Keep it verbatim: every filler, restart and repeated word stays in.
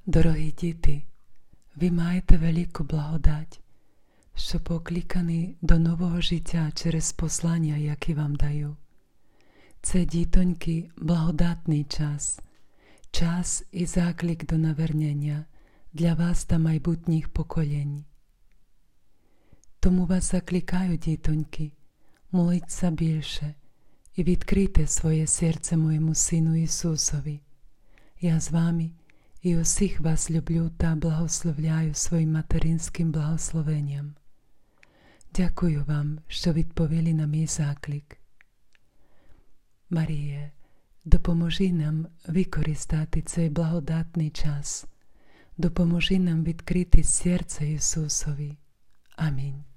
Дорогі діти, ви маєте велику благодать, що покликані до нового життя через послання, які вам даю. Це, дітоньки, благодатний час, час і заклик до навернення для вас та майбутніх поколінь. Тому вас закликаю, дітоньки, моліться більше і відкрийте своє серце моєму Сину Ісусові. Я з вами і усіх вас люблю та благословляю своїм материнським благословенням. Дякую вам, що відповіли на мій заклик. Маріє, допоможи нам використати цей благодатний час. Допоможи нам відкрити серце Ісусові. Амінь.